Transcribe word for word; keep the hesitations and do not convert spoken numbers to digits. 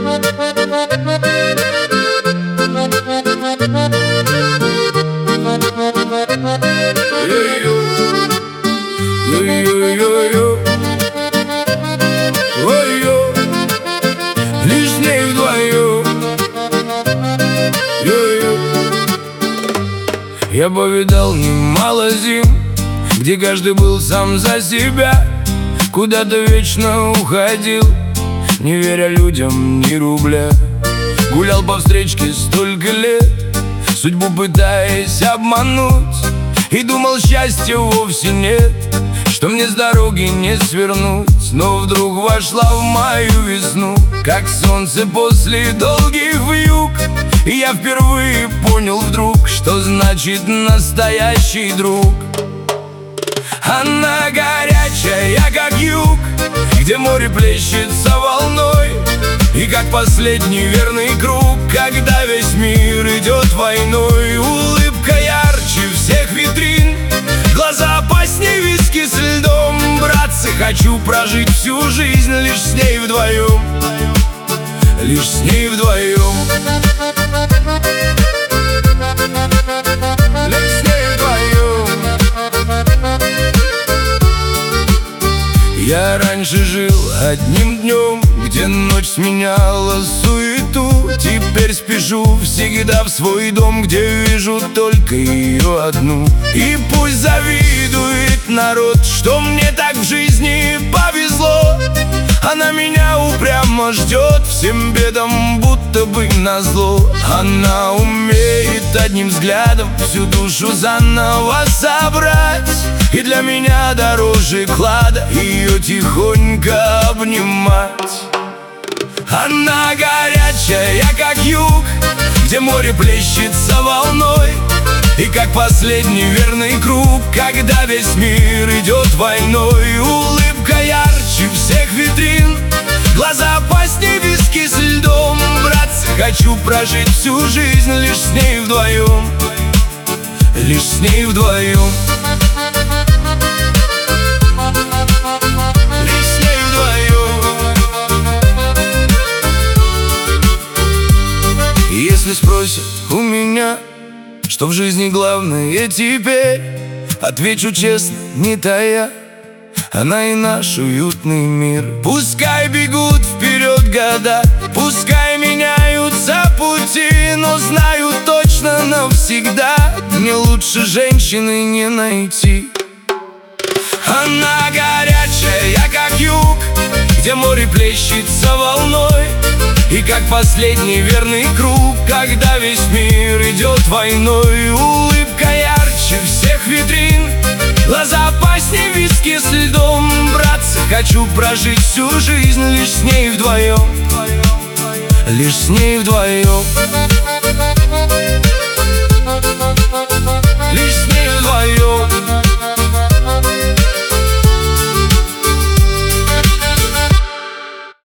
Лишь с ней вдвоем. Я повидал немало зим, где каждый был сам за себя, куда-то вечно уходил, не веря людям ни рубля. Гулял по встречке столько лет, судьбу пытаясь обмануть, и думал, счастья вовсе нет, что мне с дороги не свернуть. Но вдруг вошла в мою весну, как солнце после долгих вьюг, и я впервые понял вдруг, что значит настоящий друг. Она горячая, как юг, где море плещется волной, и как последний верный круг, когда весь мир идет войной. Улыбка ярче всех витрин, глаза опаснее виски с льдом. Братцы, хочу прожить всю жизнь лишь с ней вдвоем, лишь с ней вдвоем. Лишь с ней вдвоем. Я раньше жил одним днем, где ночь сменяла суету. Теперь спешу всегда в свой дом, где вижу только ее одну. И пусть завидует народ, что мне так в жизни повезло, она меня упрямо ждет, всем бедам будто бы назло. Она умеет одним взглядом всю душу заново собрать, и для меня дороже клада ее тихонько обнимать. Она горячая, как юг, где море плещется волной, и как последний верный круг, когда весь мир идет войной. Улыбка ярче всех витрин, глаза опаснее виски с льдом. Братцы, хочу прожить всю жизнь лишь с ней вдвоем, лишь с ней вдвоем. Если спросят у меня, что в жизни главное теперь, отвечу честно, не тая, она и наш уютный мир. Пускай бегут вперед года, пускай меняются пути, но знаю точно навсегда, мне лучше женщины не найти. Она горячая, как юг, где море плещется волной, и как последний верный круг, когда весь мир идет войной. Улыбка ярче всех витрин, глаза опаснее виски с льдом. Братцы, хочу прожить всю жизнь лишь с ней вдвоем, лишь с ней вдвоем.